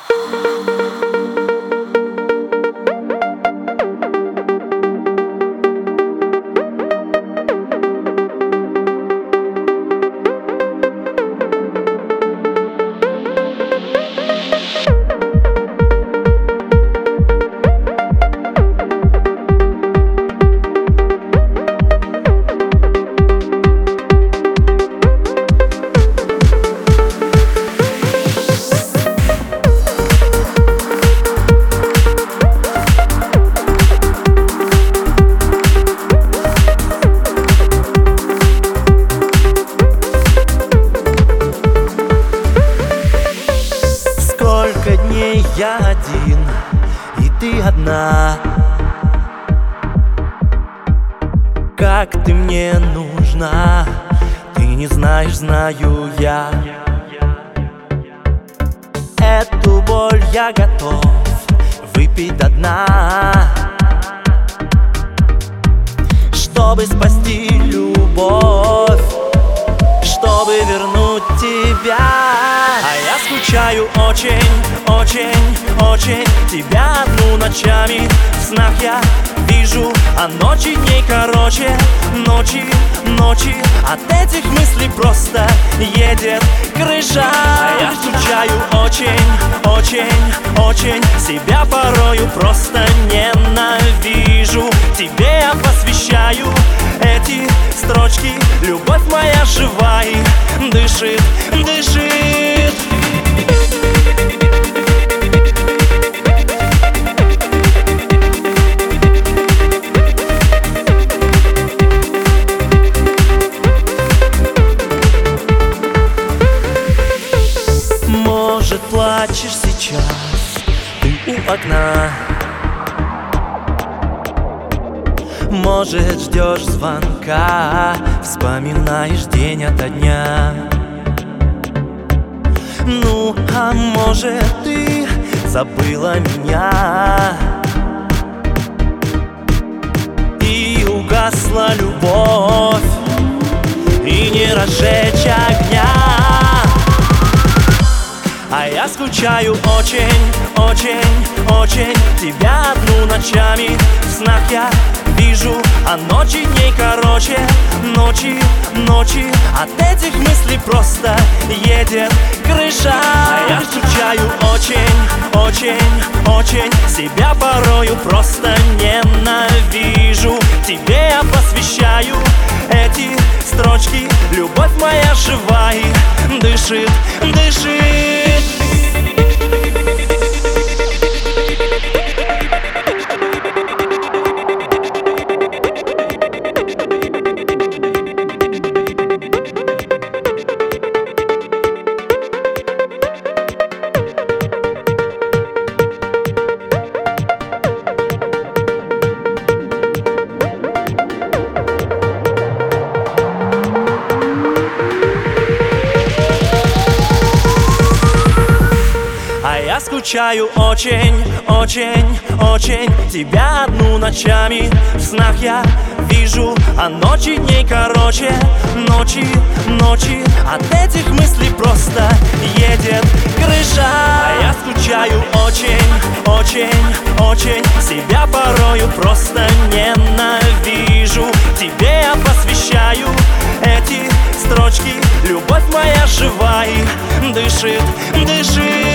Сколько дней я один, и ты одна. Как ты мне нужна, ты не знаешь, знаю я. Эту боль я готов выпить до дна, чтобы спасти любовь, чтобы вернуть тебя. А я скучаю очень, очень, очень. Тебя одну ночами в снах я вижу, а ночи дней короче. Ночи, ночи, от этих мыслей просто едет крыша. А я скучаю очень, очень, очень. Себя порою просто ненавижу. Тебе я посвящаю эти строчки. Любовь моя жива и дышит, дышит. Может, плачешь сейчас ты у окна, может, ждешь звонка, вспоминаешь день ото дня. Ну, а может, ты забыла меня и угасла любовь, и не разжечь огня. А я скучаю очень, очень, очень. Тебя одну ночами в снах я вижу, а ночи дней короче. Ночи, ночи, от этих мыслей просто едет крыша. А я скучаю очень, очень, очень. Себя порою просто ненавижу. Тебе я посвящаю эти строчки. Любовь моя жива и дышит, дышит. Я скучаю очень, очень, очень. Тебя одну ночами в снах я вижу, а ночи дней короче. Ночи, ночи, от этих мыслей просто едет крыша. А я скучаю очень, очень, очень. Себя порою просто ненавижу. Тебе я посвящаю эти строчки. Любовь моя жива и дышит, дышит.